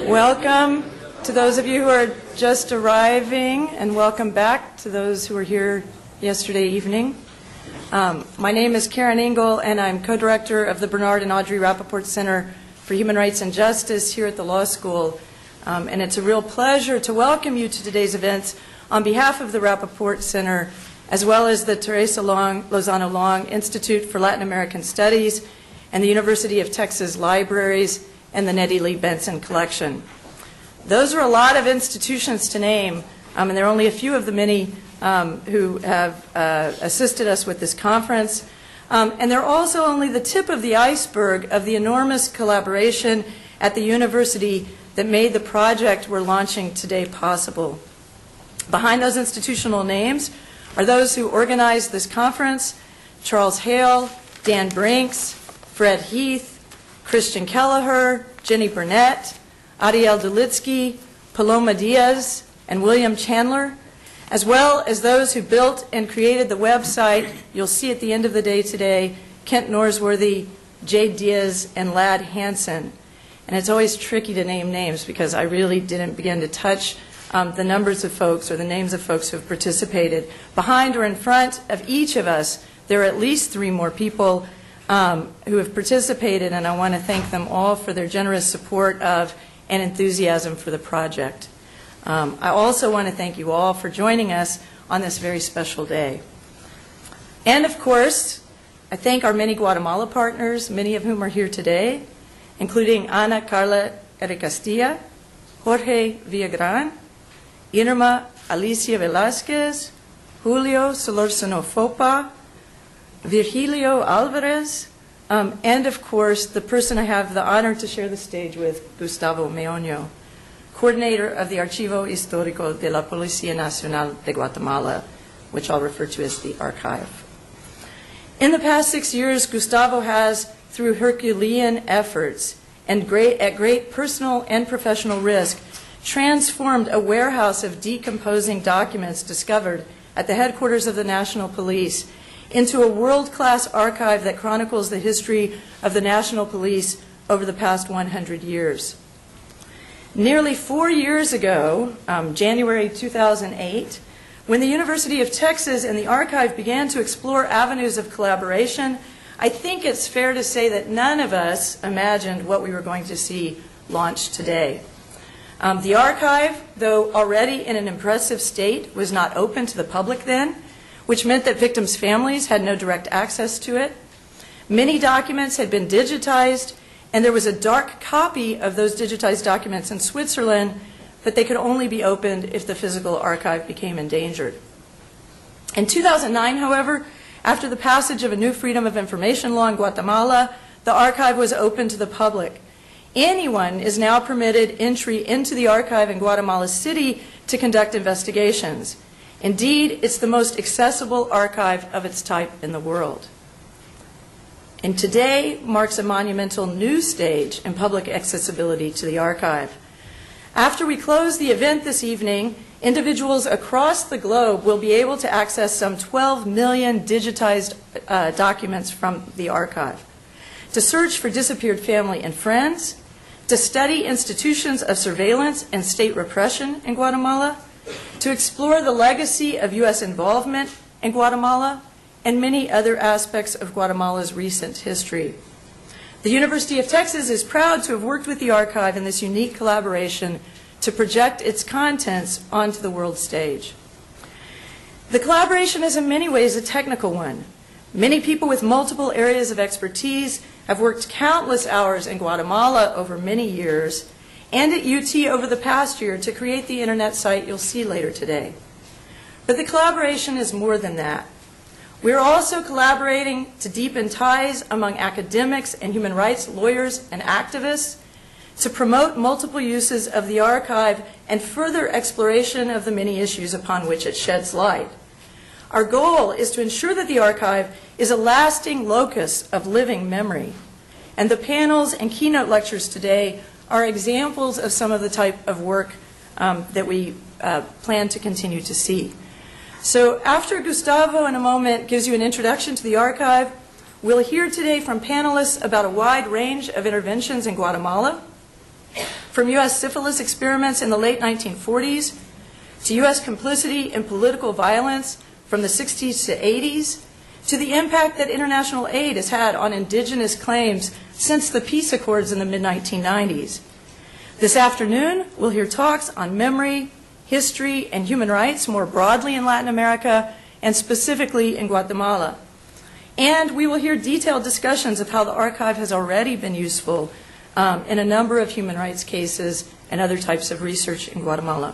Welcome to those of you who are just arriving, and welcome back to those who were here yesterday evening. My name is Karen Engel, and I'm co-director of the Bernard and Audrey Rappaport Center for Human Rights and Justice here at the law school. And it's a real pleasure to welcome you to today's events on behalf of the Rappaport Center, as well as the Teresa Lozano Long Institute for Latin American Studies and the University of Texas Libraries and the Nettie Lee Benson Collection. Those are a lot of institutions to name, and there are only a few of the many who have assisted us with this conference. And they're also only the tip of the iceberg of the enormous collaboration at the university that made the project we're launching today possible. Behind those institutional names are those who organized this conference: Charles Hale, Dan Brinks, Fred Heath, Christian Kelleher, Jenny Burnett, Ariel Dulitsky, Paloma Diaz, and William Chandler, as well as those who built and created the website you'll see at the end of the day today: Kent Norsworthy, Jade Diaz, and Ladd Hansen. And it's always tricky to name names because I really didn't begin to touch the numbers of folks or the names of folks who have participated. Behind or in front of each of us, there are at least 3 more people who have participated, and I want to thank them all for their generous support of and enthusiasm for the project. I also want to thank you all for joining us on this very special day. And of course, I thank our many Guatemala partners, many of whom are here today, including Ana Carla Ericastilla, Jorge Villagran, Irma Alicia Velázquez, Julio Solorzano Fopa, Virgilio Alvarez, and of course the person I have the honor to share the stage with, Gustavo Meoño, coordinator of the Archivo Histórico de la Policía Nacional de Guatemala, which I'll refer to as the archive. In the past 6 years, Gustavo has, through Herculean efforts and at great personal and professional risk, transformed a warehouse of decomposing documents discovered at the headquarters of the National Police into a world-class archive that chronicles the history of the National Police over the past 100 years. Nearly 4 years ago, January 2008, when the University of Texas and the archive began to explore avenues of collaboration, I think it's fair to say that none of us imagined what we were going to see launched today. The archive, though already in an impressive state, was not open to the public then, which meant that victims' families had no direct access to it. Many documents had been digitized, and there was a dark copy of those digitized documents in Switzerland, but they could only be opened if the physical archive became endangered. In 2009, however, after the passage of a new Freedom of Information law in Guatemala, the archive was open to the public. Anyone is now permitted entry into the archive in Guatemala City to conduct investigations. Indeed, it's the most accessible archive of its type in the world. And today marks a monumental new stage in public accessibility to the archive. After we close the event this evening, individuals across the globe will be able to access some 12 million digitized documents from the archive, to search for disappeared family and friends, to study institutions of surveillance and state repression in Guatemala, to explore the legacy of U.S. involvement in Guatemala, and many other aspects of Guatemala's recent history. The University of Texas is proud to have worked with the archive in this unique collaboration to project its contents onto the world stage. The collaboration is in many ways a technical one. Many people with multiple areas of expertise have worked countless hours in Guatemala over many years and at UT over the past year to create the internet site you'll see later today. But the collaboration is more than that. We're also collaborating to deepen ties among academics and human rights lawyers and activists, to promote multiple uses of the archive and further exploration of the many issues upon which it sheds light. Our goal is to ensure that the archive is a lasting locus of living memory. And the panels and keynote lectures today are examples of some of the type of work that we plan to continue to see. So after Gustavo in a moment gives you an introduction to the archive, we'll hear today from panelists about a wide range of interventions in Guatemala, from U.S. syphilis experiments in the late 1940s to U.S. complicity in political violence from the 60s to 80s, to the impact that international aid has had on indigenous claims since the peace accords in the mid-1990s. This afternoon, we'll hear talks on memory, history, and human rights more broadly in Latin America, and specifically in Guatemala. And we will hear detailed discussions of how the archive has already been useful in a number of human rights cases and other types of research in Guatemala.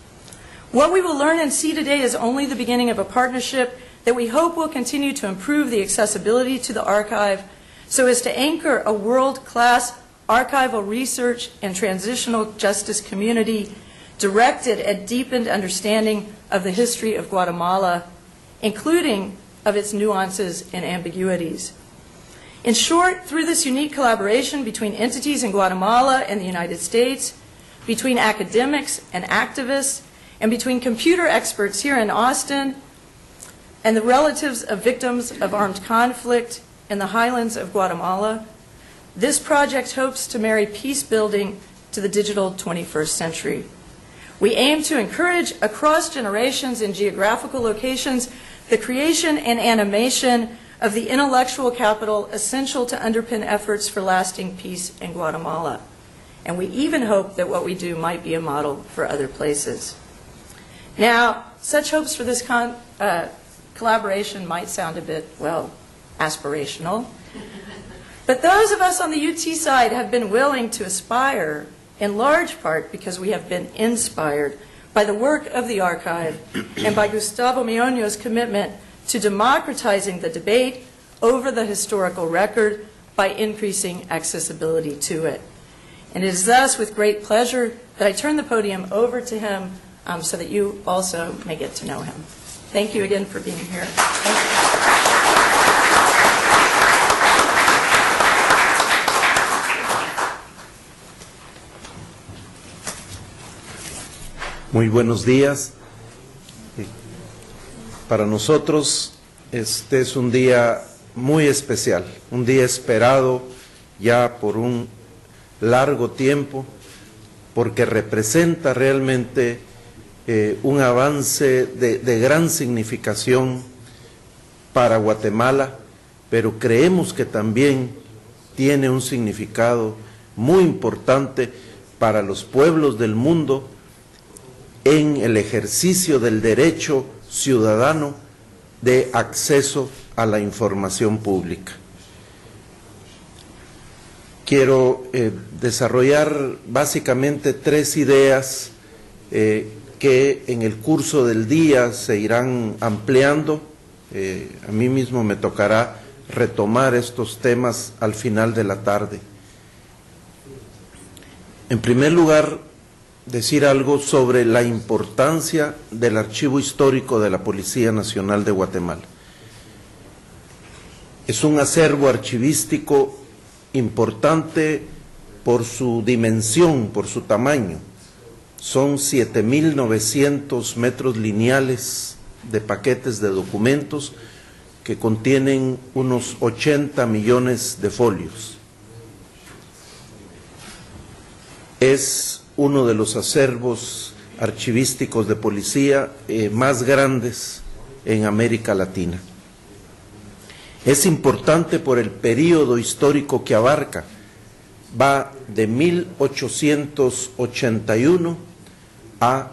What we will learn and see today is only the beginning of a partnership that we hope will continue to improve the accessibility to the archive so as to anchor a world-class archival research and transitional justice community directed at deepened understanding of the history of Guatemala, including of its nuances and ambiguities. In short, through this unique collaboration between entities in Guatemala and the United States, between academics and activists, and between computer experts here in Austin and the relatives of victims of armed conflict in the highlands of Guatemala, this project hopes to marry peace building to the digital 21st century. We aim to encourage across generations and geographical locations the creation and animation of the intellectual capital essential to underpin efforts for lasting peace in Guatemala. And we even hope that what we do might be a model for other places. Now, such hopes for this collaboration might sound a bit, well, aspirational. But those of us on the UT side have been willing to aspire, in large part because we have been inspired by the work of the archive and by Gustavo Meoño's commitment to democratizing the debate over the historical record by increasing accessibility to it. And it is thus with great pleasure that I turn the podium over to him so that you also may get to know him. Thank you again for being here. Muy buenos días. Para nosotros este es un día muy especial, un día esperado ya por un largo tiempo, porque representa realmente un avance de gran significación para Guatemala, pero creemos que también tiene un significado muy importante para los pueblos del mundo en el ejercicio del derecho ciudadano de acceso a la información pública. Quiero desarrollar básicamente tres ideas que en el curso del día se irán ampliando. A mí mismo me tocará retomar estos temas al final de la tarde. En primer lugar, decir algo sobre la importancia del Archivo Histórico de la Policía Nacional de Guatemala. Es un acervo archivístico importante por su dimensión, por su tamaño. Son 7.900 metros lineales de paquetes de documentos que contienen unos 80 millones de folios. Es uno de los acervos archivísticos de policía más grandes en América Latina. Es importante por el período histórico que abarca. Va de 1881 a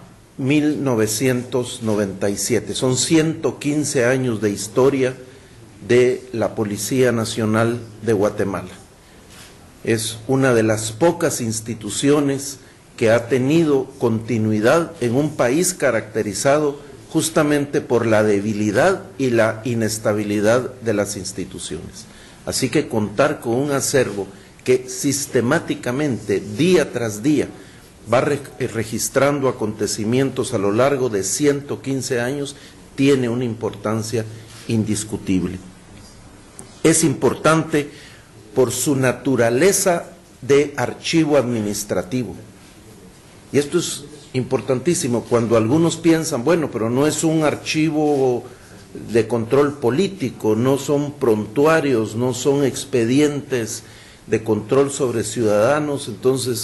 1997. Son 115 años de historia de la Policía Nacional de Guatemala. Es una de las pocas instituciones que ha tenido continuidad en un país caracterizado justamente por la debilidad y la inestabilidad de las instituciones. Así que contar con un acervo que sistemáticamente, día tras día, va registrando acontecimientos a lo largo de 115 años, tiene una importancia indiscutible. Es importante por su naturaleza de archivo administrativo. Y esto es importantísimo cuando algunos piensan, bueno, pero no es un archivo de control político, no son prontuarios, no son expedientes de control sobre ciudadanos, entonces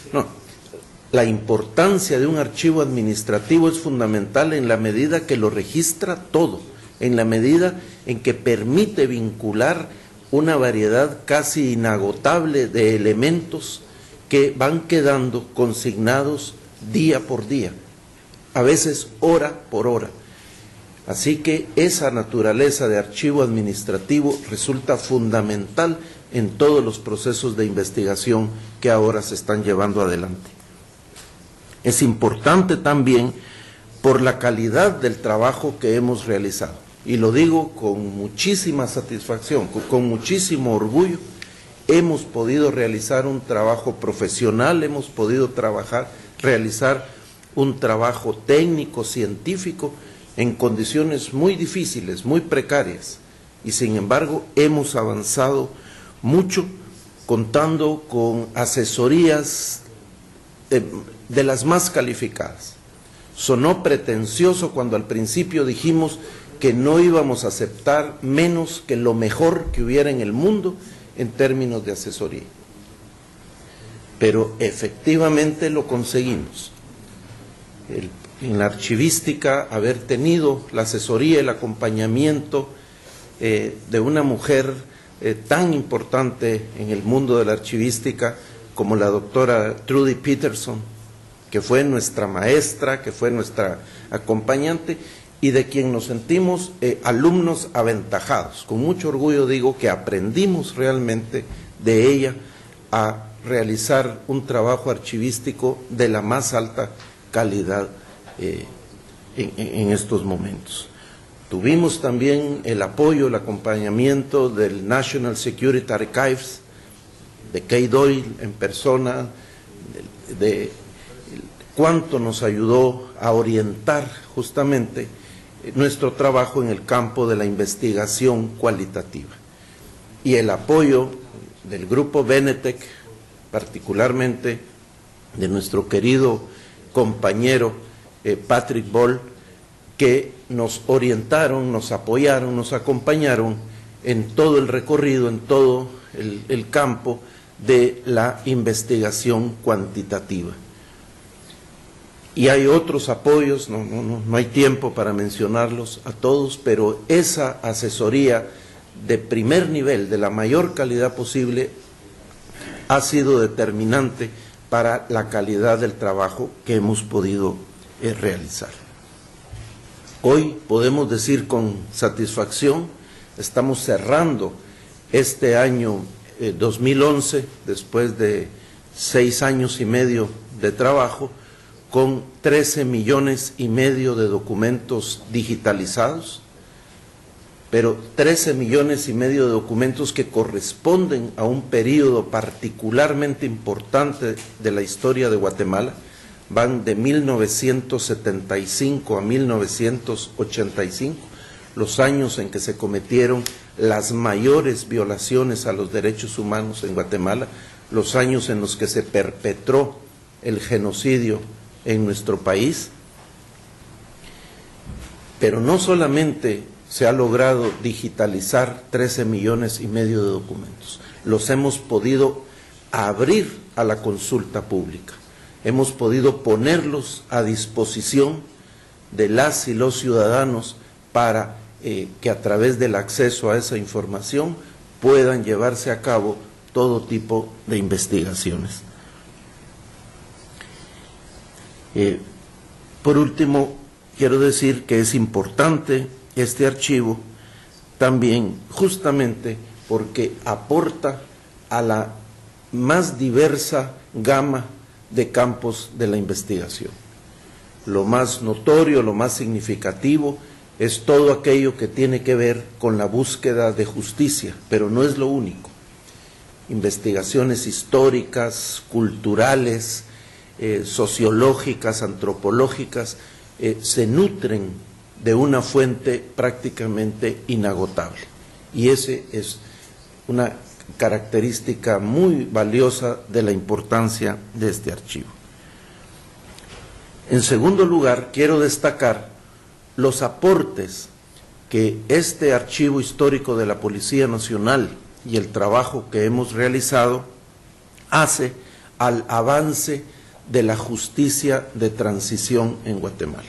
No, la importancia de un archivo administrativo es fundamental en la medida que lo registra todo, en la medida en que permite vincular una variedad casi inagotable de elementos que van quedando consignados día por día, a veces hora por hora. Así que esa naturaleza de archivo administrativo resulta fundamental en todos los procesos de investigación que ahora se están llevando adelante. Es importante también por la calidad del trabajo que hemos realizado, y lo digo con muchísima satisfacción, con muchísimo orgullo. Hemos podido realizar un trabajo profesional, hemos podido realizar un trabajo técnico, científico, en condiciones muy difíciles, muy precarias, y sin embargo hemos avanzado mucho contando con asesorías de las más calificadas. Sonó pretencioso cuando al principio dijimos que no íbamos a aceptar menos que lo mejor que hubiera en el mundo en términos de asesoría, pero efectivamente lo conseguimos. En la archivística, haber tenido la asesoría, el acompañamiento de una mujer tan importante en el mundo de la archivística como la doctora Trudy Peterson, que fue nuestra maestra, que fue nuestra acompañante y de quien nos sentimos alumnos aventajados. Con mucho orgullo digo que aprendimos realmente de ella a realizar un trabajo archivístico de la más alta calidad en estos momentos. Tuvimos también el apoyo, el acompañamiento del National Security Archives, de Kay Doyle en persona, de cuánto nos ayudó a orientar justamente nuestro trabajo en el campo de la investigación cualitativa. Y el apoyo del grupo Benetech, particularmente de nuestro querido compañero Patrick Ball, que nos orientaron, nos apoyaron, nos acompañaron en todo el recorrido, en todo el campo de la investigación cuantitativa. Y hay otros apoyos, no hay tiempo para mencionarlos a todos, pero esa asesoría de primer nivel, de la mayor calidad posible, ha sido determinante para la calidad del trabajo que hemos podido realizar. Hoy podemos decir con satisfacción, estamos cerrando este año 2011, después de 6 años y medio de trabajo, con 13,5 millones de documentos digitalizados, pero 13,5 millones de documentos que corresponden a un periodo particularmente importante de la historia de Guatemala. Van de 1975 a 1985, los años en que se cometieron las mayores violaciones a los derechos humanos en Guatemala, los años en los que se perpetró el genocidio en nuestro país. Pero no solamente se ha logrado digitalizar 13,5 millones de documentos, los hemos podido abrir a la consulta pública. Hemos podido ponerlos a disposición de las y los ciudadanos para que a través del acceso a esa información puedan llevarse a cabo todo tipo de investigaciones. Por último, quiero decir que es importante este archivo también justamente porque aporta a la más diversa gama de campos de la investigación. Lo más notorio, lo más significativo es todo aquello que tiene que ver con la búsqueda de justicia, pero no es lo único. Investigaciones históricas, culturales, sociológicas, antropológicas, se nutren de una fuente prácticamente inagotable. Y ese es una característica muy valiosa de la importancia de este archivo. En segundo lugar, quiero destacar los aportes que este archivo histórico de la Policía Nacional y el trabajo que hemos realizado hace al avance de la justicia de transición en Guatemala.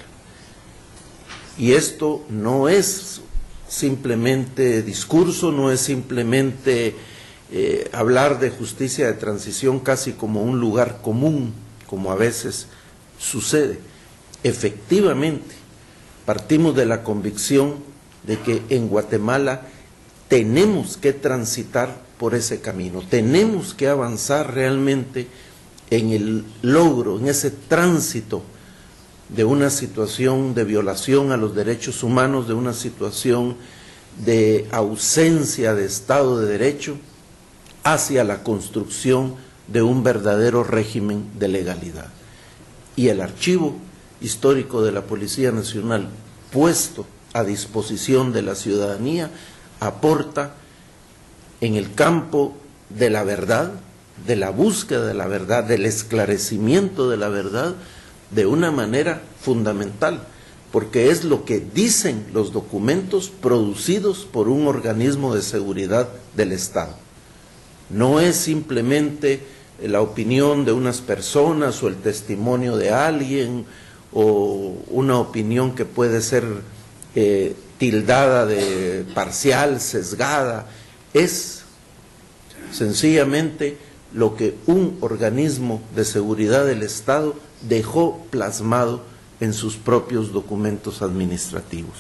Y esto no es simplemente discurso, no es simplemente hablar de justicia de transición casi como un lugar común, como a veces sucede. Efectivamente, partimos de la convicción de que en Guatemala tenemos que transitar por ese camino, tenemos que avanzar realmente en el logro, en ese tránsito de una situación de violación a los derechos humanos, de una situación de ausencia de Estado de Derecho, hacia la construcción de un verdadero régimen de legalidad. Y el archivo histórico de la Policía Nacional, puesto a disposición de la ciudadanía, aporta en el campo de la verdad, de la búsqueda de la verdad, del esclarecimiento de la verdad, de una manera fundamental, porque es lo que dicen los documentos producidos por un organismo de seguridad del Estado. No es simplemente la opinión de unas personas o el testimonio de alguien o una opinión que puede ser tildada de parcial, sesgada. Es sencillamente lo que un organismo de seguridad del Estado dejó plasmado en sus propios documentos administrativos.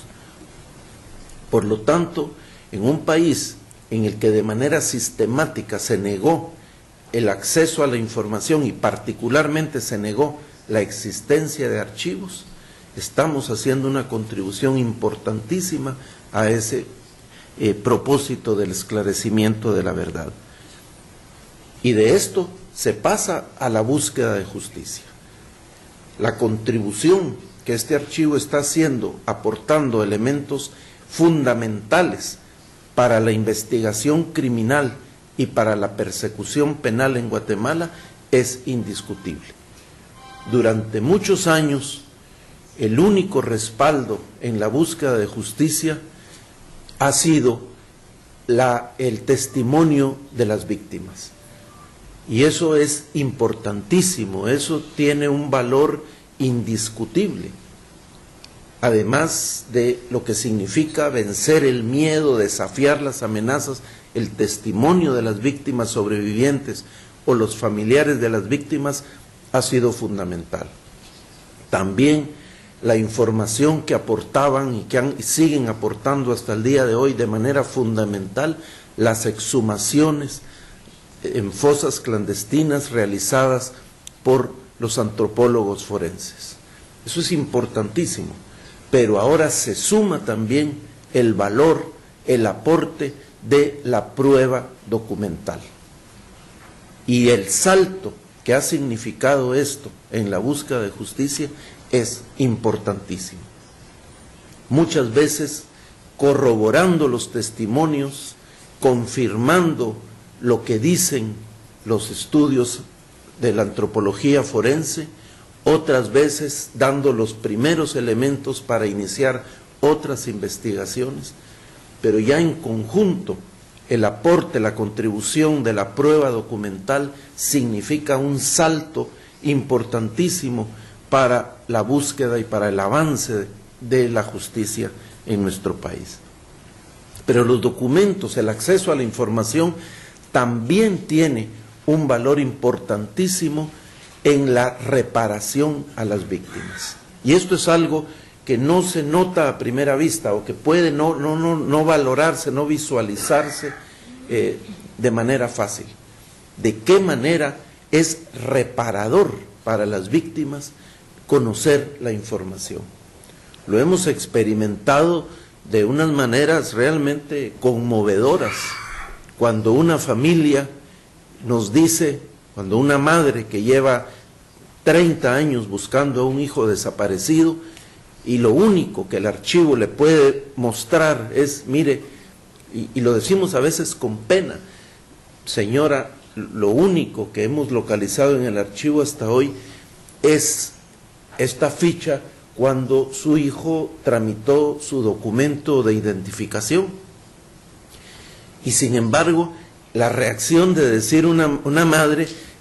Por lo tanto, en un país en el que de manera sistemática se negó el acceso a la información y particularmente se negó la existencia de archivos, estamos haciendo una contribución importantísima a ese propósito del esclarecimiento de la verdad. Y de esto se pasa a la búsqueda de justicia. La contribución que este archivo está haciendo, aportando elementos fundamentales para la investigación criminal y para la persecución penal en Guatemala, es indiscutible. Durante muchos años, el único respaldo en la búsqueda de justicia ha sido el testimonio de las víctimas. Y eso es importantísimo, eso tiene un valor indiscutible. Además de lo que significa vencer el miedo, desafiar las amenazas, el testimonio de las víctimas sobrevivientes o los familiares de las víctimas ha sido fundamental. También la información que aportaban y que siguen aportando hasta el día de hoy de manera fundamental, las exhumaciones en fosas clandestinas realizadas por los antropólogos forenses. Eso es importantísimo, pero ahora se suma también el valor, el aporte de la prueba documental. Y el salto que ha significado esto en la búsqueda de justicia es importantísimo. Muchas veces corroborando los testimonios, confirmando lo que dicen los estudios de la antropología forense, otras veces dando los primeros elementos para iniciar otras investigaciones, pero ya en conjunto el aporte, la contribución de la prueba documental significa un salto importantísimo para la búsqueda y para el avance de la justicia en nuestro país. Pero los documentos, el acceso a la información, también tiene un valor importantísimo en la reparación a las víctimas. Y esto es algo que no se nota a primera vista o que puede no valorarse, no visualizarse de manera fácil. ¿De qué manera es reparador para las víctimas conocer la información? Lo hemos experimentado de unas maneras realmente conmovedoras. Cuando una familia nos dice, cuando una madre que lleva 30 años buscando a un hijo desaparecido y lo único que el archivo le puede mostrar es, mire, y lo decimos a veces con pena, señora, lo único que hemos localizado en el archivo hasta hoy es esta ficha cuando su hijo tramitó su documento de identificación. Y sin embargo, la reacción de decir una madre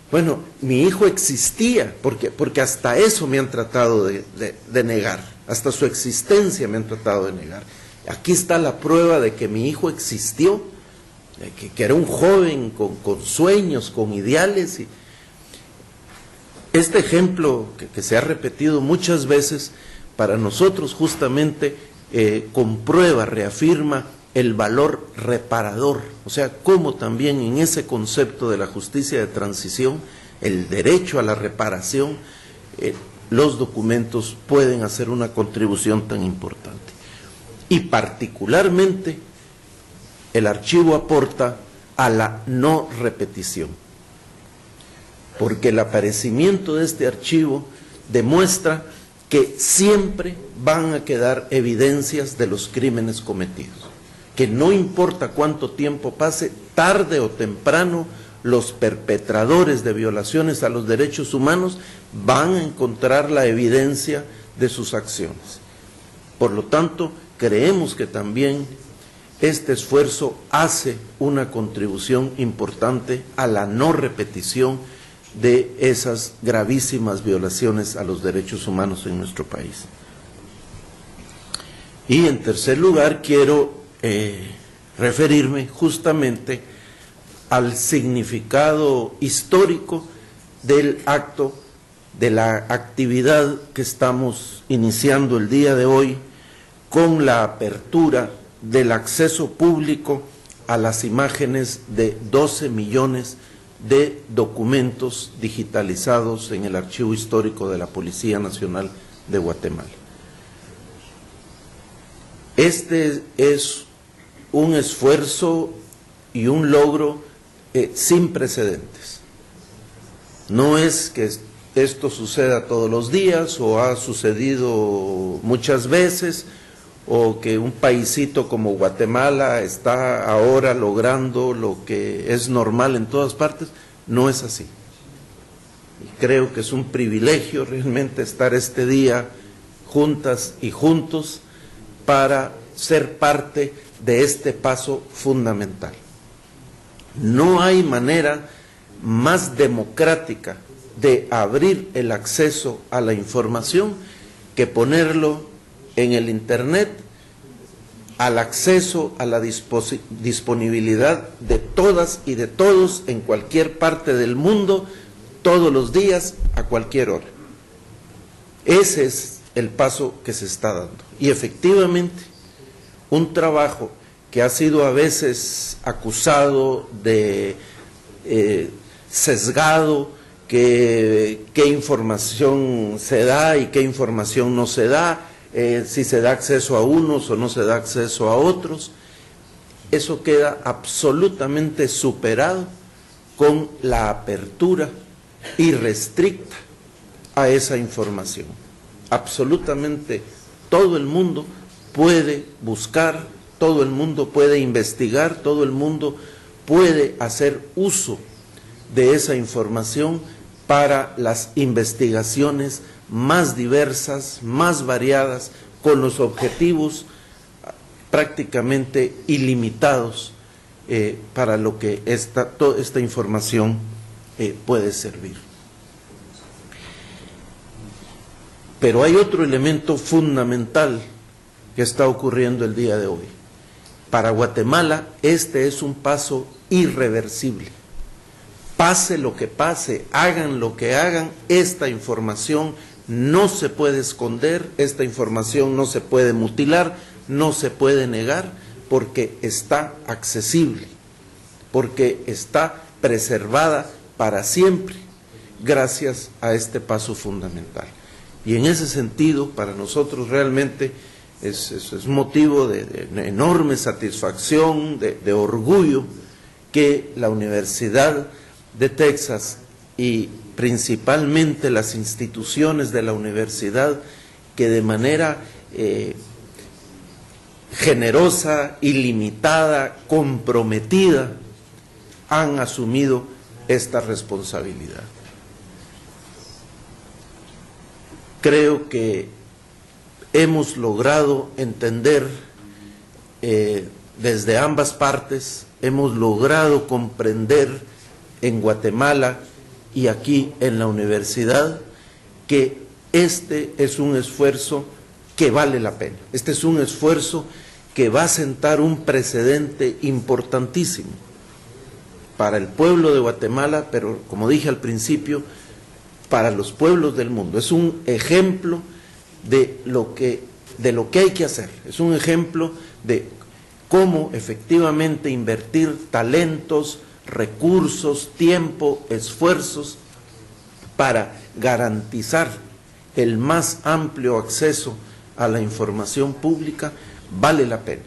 Bueno, mi hijo existía, porque hasta eso me han tratado de negar, hasta su existencia me han tratado de negar. Aquí está la prueba de que mi hijo existió, que era un joven con sueños, con ideales. Y este ejemplo que se ha repetido muchas veces, para nosotros justamente comprueba, reafirma el valor reparador, o sea, cómo también en ese concepto de la justicia de transición, el derecho a la reparación, los documentos pueden hacer una contribución tan importante. Y particularmente, el archivo aporta a la no repetición, porque el aparecimiento de este archivo demuestra que siempre van a quedar evidencias de los crímenes cometidos, que no importa cuánto tiempo pase, tarde o temprano, los perpetradores de violaciones a los derechos humanos van a encontrar la evidencia de sus acciones. Por lo tanto, creemos que también este esfuerzo hace una contribución importante a la no repetición de esas gravísimas violaciones a los derechos humanos en nuestro país. Y en tercer lugar, quiero referirme justamente al significado histórico del acto, de la actividad que estamos iniciando el día de hoy, con la apertura del acceso público a las imágenes de 12 millones de documentos digitalizados en el Archivo Histórico de la Policía Nacional de Guatemala. Este es un esfuerzo y un logro sin precedentes. No es que esto suceda todos los días o ha sucedido muchas veces, o que un paisito como Guatemala está ahora logrando lo que es normal en todas partes. No es así. Y creo que es un privilegio realmente estar este día juntas y juntos para ser parte de este paso fundamental. No hay manera más democrática de abrir el acceso a la información que ponerlo en el Internet, al acceso a la disponibilidad de todas y de todos en cualquier parte del mundo, todos los días, a cualquier hora. Ese es el paso que se está dando. Y efectivamente, un trabajo que ha sido a veces acusado de sesgado, que qué información se da y qué información no se da, si se da acceso a unos o no se da acceso a otros, eso queda absolutamente superado con la apertura irrestricta a esa información. Absolutamente todo el mundo puede buscar, todo el mundo puede investigar, todo el mundo puede hacer uso de esa información para las investigaciones más diversas, más variadas, con los objetivos prácticamente ilimitados para lo que toda esta información puede servir. Pero hay otro elemento fundamental que está ocurriendo el día de hoy. Para Guatemala este es un paso irreversible. Pase lo que pase, hagan lo que hagan, esta información no se puede esconder, esta información no se puede mutilar, no se puede negar, porque está accesible, porque está preservada para siempre, gracias a este paso fundamental. Y en ese sentido, para nosotros realmente es motivo de enorme satisfacción, de orgullo, que la Universidad de Texas y principalmente las instituciones de la universidad, que de manera generosa, ilimitada, comprometida, han asumido esta responsabilidad. Creo que hemos logrado entender desde ambas partes, hemos logrado comprender en Guatemala y aquí en la universidad, que este es un esfuerzo que vale la pena. Este es un esfuerzo que va a sentar un precedente importantísimo para el pueblo de Guatemala, pero como dije al principio, para los pueblos del mundo. Es un ejemplo de lo que hay que hacer, es un ejemplo de cómo efectivamente invertir talentos, recursos, tiempo, esfuerzos para garantizar el más amplio acceso a la información pública. Vale la pena.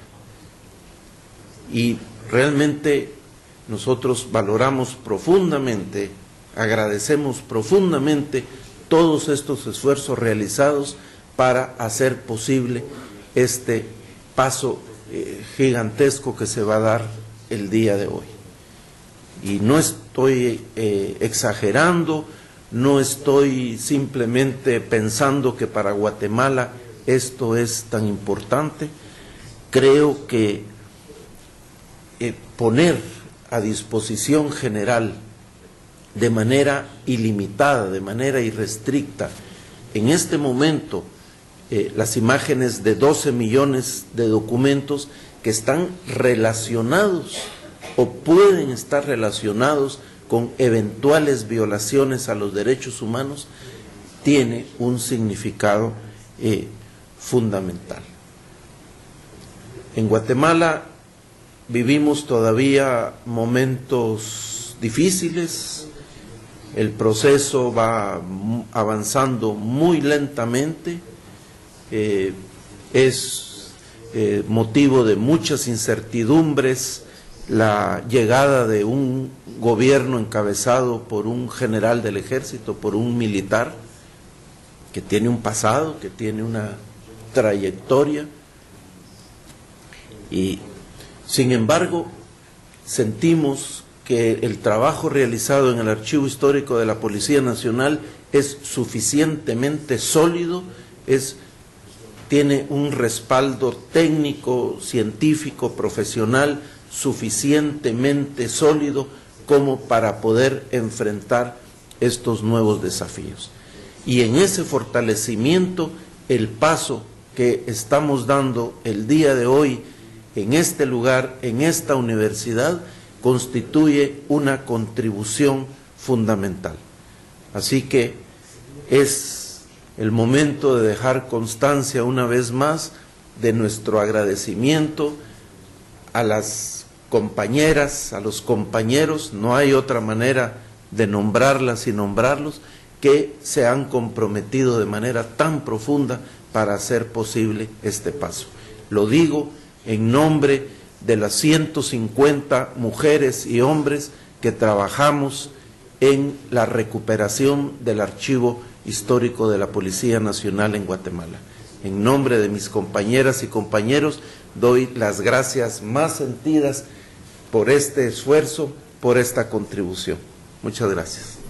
Y realmente nosotros valoramos profundamente, agradecemos profundamente todos estos esfuerzos realizados para hacer posible este paso gigantesco que se va a dar el día de hoy. Y no estoy exagerando, no estoy simplemente pensando que para Guatemala esto es tan importante. Creo que poner a disposición general de manera ilimitada, de manera irrestricta, en este momento las imágenes de 12 millones de documentos que están relacionados o pueden estar relacionados con eventuales violaciones a los derechos humanos, tiene un significado fundamental. En Guatemala vivimos todavía momentos difíciles, el proceso va avanzando muy lentamente, es motivo de muchas incertidumbres la llegada de un gobierno encabezado por un general del ejército, por un militar que tiene un pasado, que tiene una trayectoria, y sin embargo sentimos que el trabajo realizado en el Archivo Histórico de la Policía Nacional es suficientemente sólido, tiene un respaldo técnico, científico, profesional suficientemente sólido como para poder enfrentar estos nuevos desafíos. Y en ese fortalecimiento, el paso que estamos dando el día de hoy en este lugar, en esta universidad, constituye una contribución fundamental. Así que es el momento de dejar constancia una vez más de nuestro agradecimiento a las compañeras, a los compañeros, no hay otra manera de nombrarlas y nombrarlos, que se han comprometido de manera tan profunda para hacer posible este paso. Lo digo en nombre de las 150 mujeres y hombres que trabajamos en la recuperación del Archivo Histórico de la Policía Nacional en Guatemala. En nombre de mis compañeras y compañeros, doy las gracias más sentidas por este esfuerzo, por esta contribución. Muchas gracias.